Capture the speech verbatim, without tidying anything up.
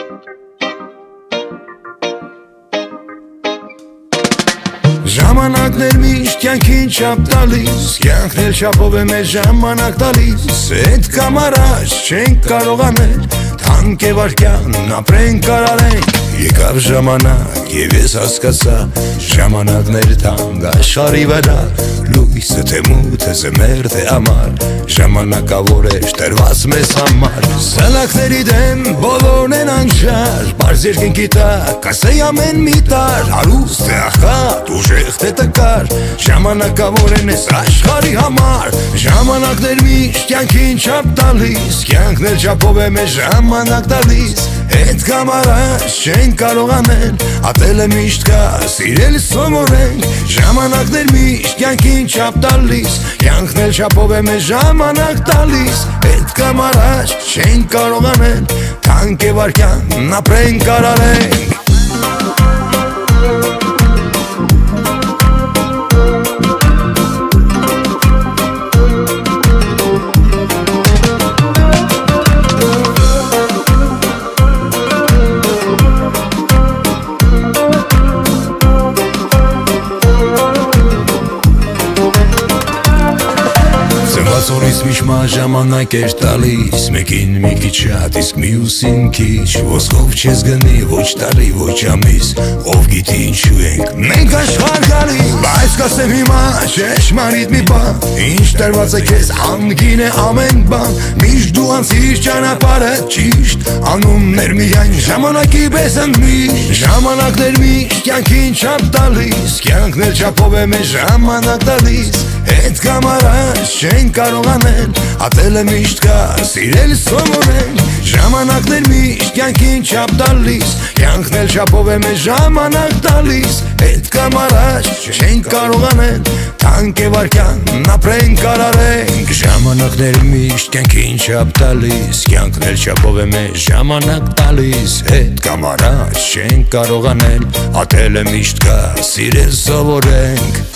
Ժամանակներ միշտ կյանքին չափ տալիս, կյանքն էլ չափով է մեզ ժամանակ տալիս, հետ կամ առաջ չենք կարող անել, թանկ է վարքյան ապրենք կարարենք, եկավ ժամանակ և ես հասկացա, ժամանակներ թանկ աշխարհի վրա, լույսը թե մութը զմեր թե ամառ, ժամանակավոր է տրված մեզ համար, սլակների դեմ բոլորն են անշար, պարզ երկնքի տակ ասեի ամեն մի տար, հարուստ թե աղքատ ուժեղ թե տկար, ժամանակավոր են ես աշխարհի համար, ժամանակներ միշտ կյանքին չափ տալիս, կյանքն էլ չափով է մեզ ժամանակ տալիս, հետ կամ առաջ չենք կարող անել, ատել է միշտ կա, սիրել սովորենք, ժամանակներ միշտ կյանքին չափ տալիս, կյանքն էլ չափով է մեզ ժամանակ տալիս, հետ կամ առաջ չենք կարող անել, թանկ է վարքյան ապրենք կարարենք. Օրից միշմա ժամանակ էր տալիս, մեկին մի քիչ շատ, իսկ մյուսին քիչ, ոսկով չես գնի, ոչ տարի, ոչ ամիս, ով գիտի ինչու ենք մենք աշխարհ գալիս, բայց կասեմ հիմա ճշմարիտ մի բան, ինչ տրված է քեզ անգին է ամեն բան, միշտ դու անցիր ճանապարհը ճիշտ, անուններ միայն ժամանակի պես ընդմիշտ, ժամանակներ միշտ կյանքին չափ տալիս, կյանքն էլ չափով է մեզ ժամանակ տալիս, հետ կամ առաջ չենք կարող անել, ատել է միշտ կա, սիրել սովորենք, ժամանակներ միշտ կյանքին չափ տալիս, կյանքն էլ չափով է մեզ ժամանակ տալիս, հետ կամ առաջ չենք կարող անել, թանկ է վարքյան ապրենք կարարենք, ժամանակներ միշտ կյանքին չափ տալիս, կյանքն էլ չափով է մեզ ժամանակ տալիս, հետ կամ առաջ չենք կարող անել, ատել է միշտ կա, սիրել սովորենք.